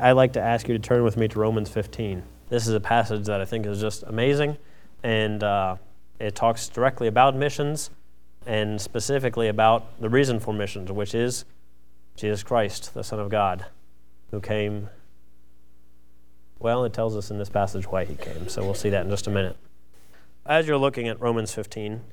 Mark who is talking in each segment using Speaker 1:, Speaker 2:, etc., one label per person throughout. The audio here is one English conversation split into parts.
Speaker 1: I'd like to ask you to turn with me to Romans 15. This is a passage that I think is just amazing, and it talks directly about missions and specifically about the reason for missions, which is Jesus Christ, the Son of God, who came. Well, it tells us in this passage why he came, so we'll see that in just a minute. As you're looking at Romans 15,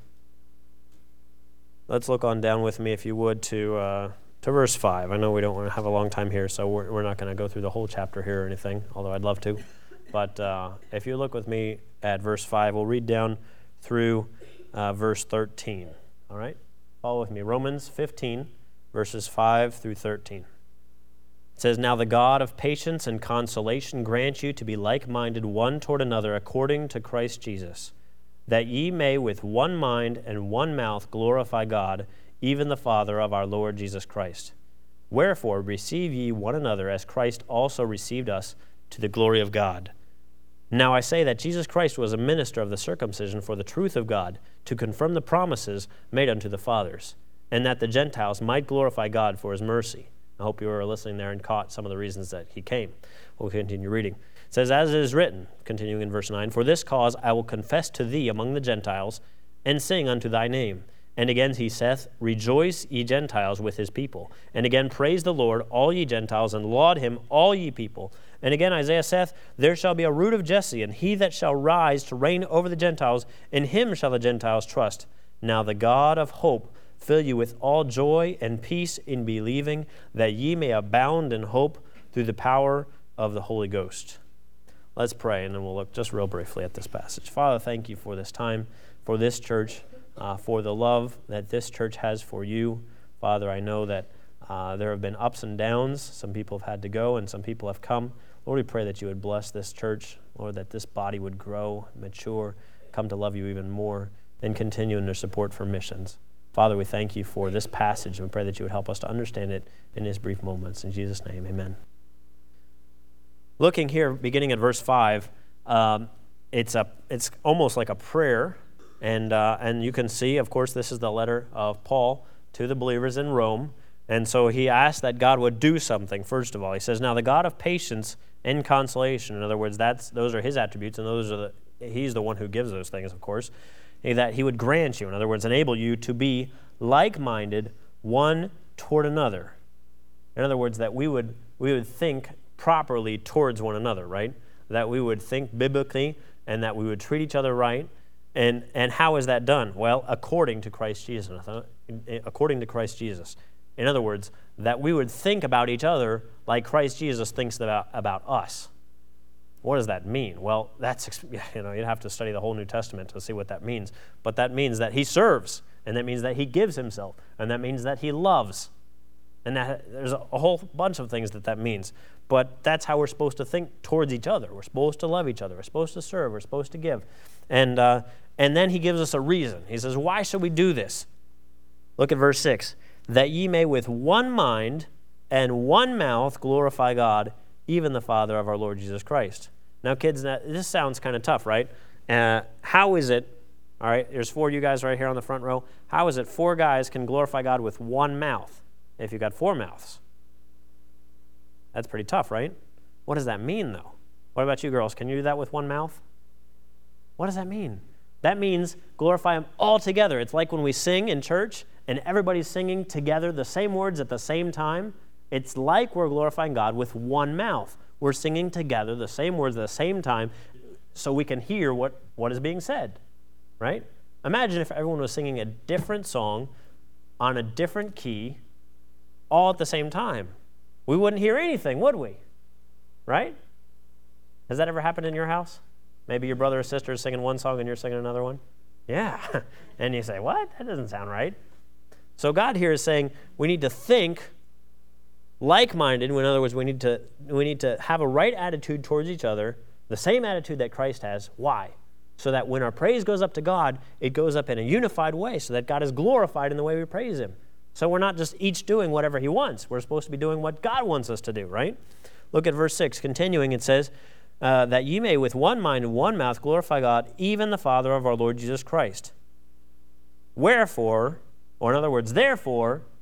Speaker 1: let's look on down with me, if you would, to verse 5. I know we don't want to have a long time here, so we're not going to go through the whole chapter here or anything, although I'd love to. But if you look with me at verse 5, we'll read down through verse 13. All right? Follow with me. Romans 15, verses 5 through 13. It says, "Now the God of patience and consolation grant you to be like-minded one toward another according to Christ Jesus, that ye may with one mind and one mouth glorify God, even the Father of our Lord Jesus Christ. Wherefore receive ye one another as Christ also received us to the glory of God. Now I say that Jesus Christ was a minister of the circumcision for the truth of God, to confirm the promises made unto the fathers, and that the Gentiles might glorify God for his mercy." I hope you were listening there and caught some of the reasons that he came. We'll continue reading. It says, "As it is written," continuing in verse 9, "For this cause I will confess to thee among the Gentiles, and sing unto thy name. And again he saith, Rejoice, ye Gentiles, with his people. And again praise the Lord, all ye Gentiles, and laud him, all ye people. And again Isaiah saith, There shall be a root of Jesse, and he that shall rise to reign over the Gentiles, in him shall the Gentiles trust. Now the God of hope fill you with all joy and peace in believing, that ye may abound in hope through the power of the Holy Ghost." Let's pray, and then we'll look just real briefly at this passage. Father, thank you for this time, for this church, for the love that this church has for you. Father, I know that there have been ups and downs. Some people have had to go, and some people have come. Lord, we pray that you would bless this church, Lord, that this body would grow, mature, come to love you even more, and continue in their support for missions. Father, we thank you for this passage, and we pray that you would help us to understand it in these brief moments. In Jesus' name, amen. Looking here, beginning at verse 5, it's almost like a prayer, and you can see, of course, this is the letter of Paul to the believers in Rome, and so he asked that God would do something, first of all. He says, "Now the God of patience and consolation," in other words, those are his attributes, and he's the one who gives those things, of course, that he would grant you, in other words, enable you to be like-minded one toward another. In other words, that we would think properly towards one another, right? That we would think biblically, and that we would treat each other right. And how is that done? Well, according to Christ Jesus. According to Christ Jesus. In other words, that we would think about each other like Christ Jesus thinks about us. What does that mean? Well, you'd have to study the whole New Testament to see what that means. But that means that he serves, and that means that he gives himself, and that means that he loves. And there's a whole bunch of things that means. But that's how we're supposed to think towards each other. We're supposed to love each other. We're supposed to serve. We're supposed to give. And then he gives us a reason. He says, why should we do this? Look at verse 6. "That ye may with one mind and one mouth glorify God, even the Father of our Lord Jesus Christ." Now, kids, this sounds kind of tough, right? How is it, all right, there's 4 of you guys right here on the front row. How is it 4 guys can glorify God with one mouth if you've got 4 mouths? That's pretty tough, right? What does that mean, though? What about you girls? Can you do that with one mouth? What does that mean? That means glorify him all together. It's like when we sing in church and everybody's singing together the same words at the same time. It's like we're glorifying God with one mouth. We're singing together the same words at the same time so we can hear what is being said, right? Imagine if everyone was singing a different song on a different key all at the same time. We wouldn't hear anything, would we? Right? Has that ever happened in your house? Maybe your brother or sister is singing one song and you're singing another one? Yeah. And you say, what? That doesn't sound right. So God here is saying we need to think like-minded. In other words, we need to have a right attitude towards each other, the same attitude that Christ has. Why? So that when our praise goes up to God, it goes up in a unified way so that God is glorified in the way we praise him. So we're not just each doing whatever he wants. We're supposed to be doing what God wants us to do, right? Look at verse 6. Continuing, it says, "That ye may with one mind and one mouth glorify God, even the Father of our Lord Jesus Christ. Wherefore," or in other words, therefore,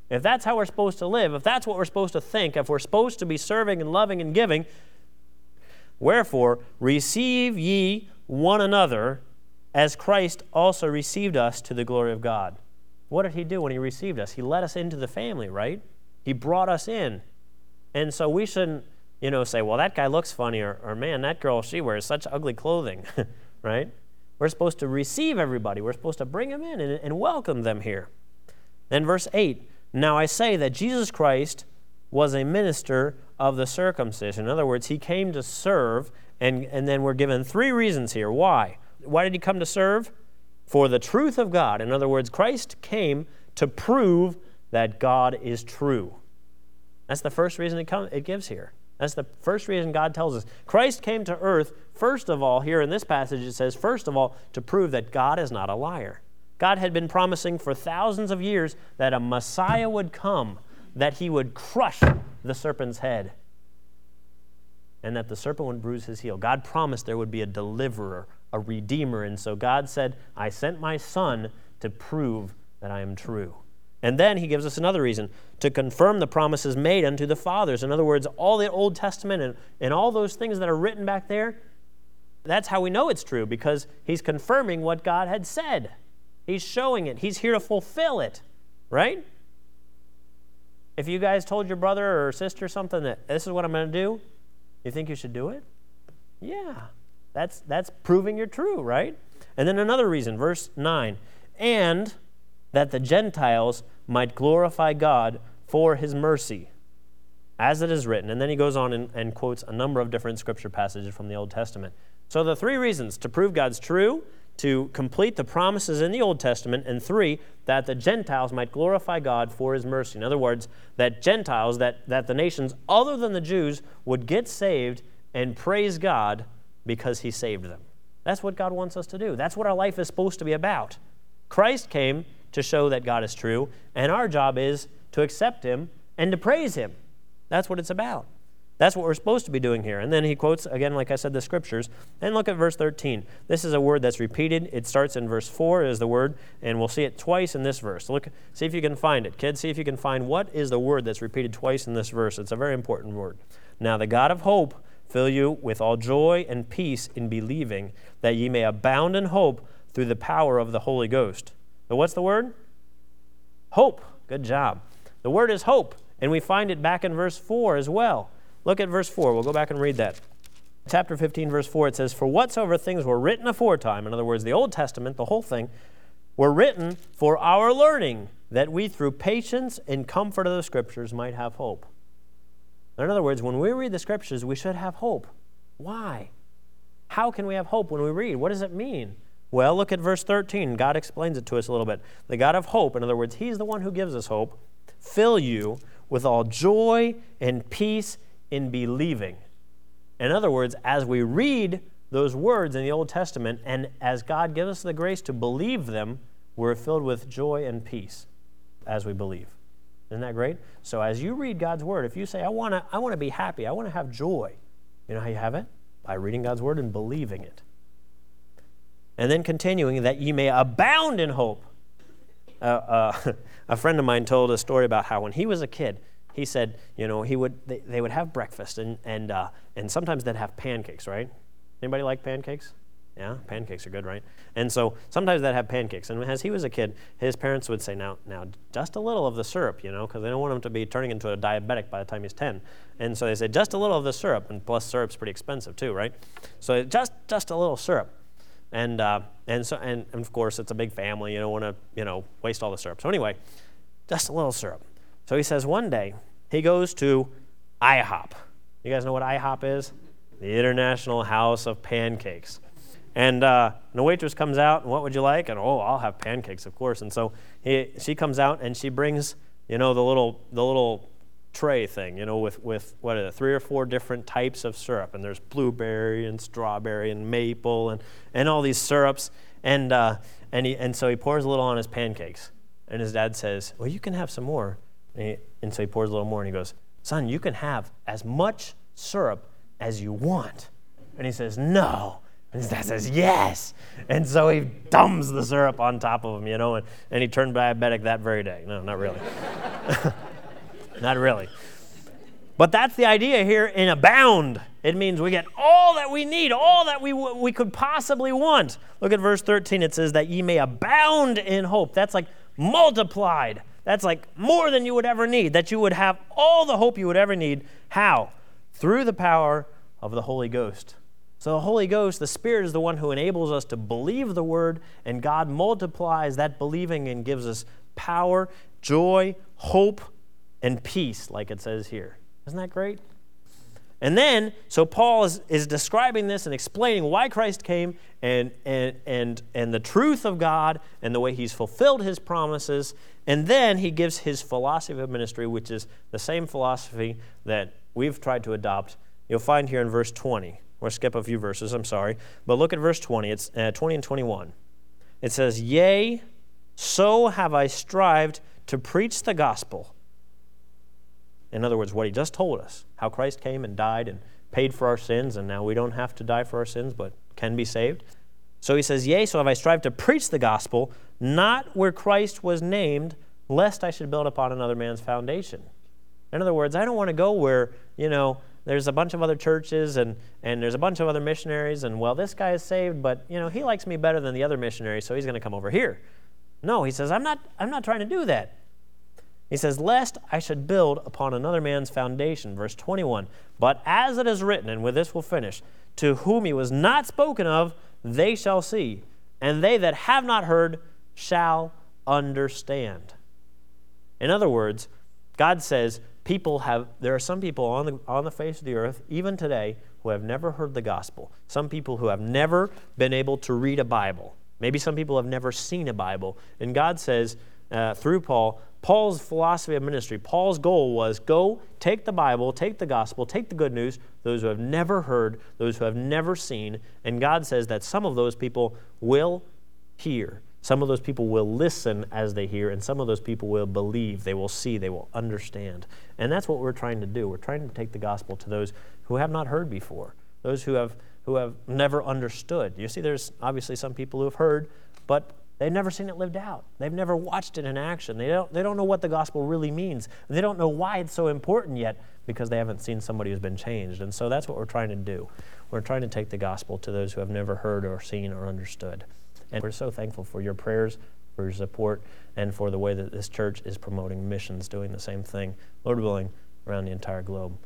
Speaker 1: if that's how we're supposed to live, if that's what we're supposed to think, if we're supposed to be serving and loving and giving, wherefore, receive ye one another as Christ also received us to the glory of God. What did he do when he received us? He let us into the family, right? He brought us in. And so we shouldn't, say, well, that guy looks funny, or man, that girl, she wears such ugly clothing, right? We're supposed to receive everybody. We're supposed to bring them in and welcome them here. Then verse 8, now I say that Jesus Christ was a minister of the circumcision. In other words, he came to serve, and then we're given 3 reasons here. Why? Why did he come to serve? For the truth of God. In other words, Christ came to prove that God is true. That's the first reason it gives here. That's the first reason God tells us. Christ came to earth, first of all, here in this passage it says, first of all, to prove that God is not a liar. God had been promising for thousands of years that a Messiah would come, that he would crush the serpent's head, and that the serpent would bruise his heel. God promised there would be a deliverer, a redeemer, and so God said, I sent my son to prove that I am true. And then he gives us another reason, to confirm the promises made unto the fathers. In other words, all the Old Testament and all those things that are written back there, that's how we know it's true, because he's confirming what God had said. He's showing it. He's here to fulfill it, right? If you guys told your brother or sister something that this is what I'm going to do, you think you should do it? Yeah, that's proving you're true, right? And then another reason, verse 9, and that the Gentiles might glorify God for his mercy, as it is written. And then he goes on and quotes a number of different scripture passages from the Old Testament. So the 3 reasons: to prove God's true, to complete the promises in the Old Testament, and 3, that the Gentiles might glorify God for his mercy. In other words, that Gentiles, that the nations other than the Jews would get saved and praise God because he saved them. That's what God wants us to do. That's what our life is supposed to be about. Christ came to show that God is true, and our job is to accept him and to praise him. That's what it's about. That's what we're supposed to be doing here. And then he quotes, again, like I said, the scriptures. And look at verse 13. This is a word that's repeated. It starts in verse 4 is the word, and we'll see it twice in this verse. Look, see if you can find it. Kids, see if you can find what is the word that's repeated twice in this verse. It's a very important word. Now the God of hope fill you with all joy and peace in believing, that ye may abound in hope through the power of the Holy Ghost. So what's the word? Hope. Good job. The word is hope, and we find it back in verse 4 as well. Look at verse 4. We'll go back and read that. Chapter 15, verse 4, it says, for whatsoever things were written aforetime, in other words, the Old Testament, the whole thing, were written for our learning, that we through patience and comfort of the Scriptures might have hope. In other words, when we read the Scriptures, we should have hope. Why? How can we have hope when we read? What does it mean? Well, look at verse 13. God explains it to us a little bit. The God of hope, in other words, he's the one who gives us hope, fill you with all joy and peace in believing. In other words, as we read those words in the Old Testament, and as God gives us the grace to believe them, we're filled with joy and peace as we believe. Isn't that great? So as you read God's Word, if you say, I want to be happy, I want to have joy, you know how you have it? By reading God's Word and believing it. And then continuing, that ye may abound in hope. A friend of mine told a story about how when he was a kid, he said, they would have breakfast, and sometimes they'd have pancakes, right? Anybody like pancakes? Yeah, pancakes are good, right? And so sometimes they'd have pancakes. And as he was a kid, his parents would say, now, just a little of the syrup, because they don't want him to be turning into a diabetic by the time he's 10. And so they said, just a little of the syrup, and plus syrup's pretty expensive too, right? So just a little syrup. And of course, it's a big family. You don't want to, waste all the syrup. So anyway, just a little syrup. So he says one day he goes to IHOP. You guys know what IHOP is? The International House of Pancakes. And the waitress comes out, and what would you like? And I'll have pancakes, of course. And so she comes out and she brings, the little tray thing, with what is it, 3 or 4 different types of syrup. And there's blueberry and strawberry and maple and all these syrups. And so he pours a little on his pancakes. And his dad says, well, you can have some more. And so he pours a little more, and he goes, son, you can have as much syrup as you want. And he says, no, And his dad says, yes. And so he dumbs the syrup on top of him, and he turned diabetic that very day. No, not really. Not really. But that's the idea here in abound. It means we get all that we need, all that we could possibly want. Look at verse 13. It says that ye may abound in hope. That's like multiplied. That's like more than you would ever need, that you would have all the hope you would ever need. How? Through the power of the Holy Ghost. So the Holy Ghost, the Spirit, is the one who enables us to believe the Word, and God multiplies that believing and gives us power, joy, hope, and peace, like it says here. Isn't that great? And then, so Paul is describing this and explaining why Christ came and the truth of God and the way he's fulfilled his promises. And then he gives his philosophy of ministry, which is the same philosophy that we've tried to adopt. You'll find here in verse 20. We'll skip a few verses, I'm sorry. But look at verse 20. It's 20 and 21. It says, yea, so have I strived to preach the gospel. In other words, what he just told us, how Christ came and died and paid for our sins, and now we don't have to die for our sins, but can be saved. So he says, yea, so have I strived to preach the gospel, not where Christ was named, lest I should build upon another man's foundation. In other words, I don't want to go where, there's a bunch of other churches and there's a bunch of other missionaries, and, well, this guy is saved, but, he likes me better than the other missionary, so he's going to come over here. No, he says, I'm not trying to do that. He says, lest I should build upon another man's foundation. Verse 21, but as it is written, and with this we'll finish, to whom he was not spoken of, they shall see, and they that have not heard shall understand. In other words, God says there are some people on the face of the earth, even today, who have never heard the gospel. Some people who have never been able to read a Bible. Maybe some people have never seen a Bible. And God says, through Paul's philosophy of ministry, Paul's goal was go, take the Bible, take the gospel, take the good news, those who have never heard, those who have never seen, and God says that some of those people will hear. Some of those people will listen as they hear, and some of those people will believe, they will see, they will understand. And that's what we're trying to do. We're trying to take the gospel to those who have not heard before, those who have never understood. You see, there's obviously some people who have heard, but they've never seen it lived out. They've never watched it in action. They don't know what the gospel really means. They don't know why it's so important yet because they haven't seen somebody who's been changed. And so that's what we're trying to do. We're trying to take the gospel to those who have never heard or seen or understood. And we're so thankful for your prayers, for your support, and for the way that this church is promoting missions, doing the same thing, Lord willing, around the entire globe.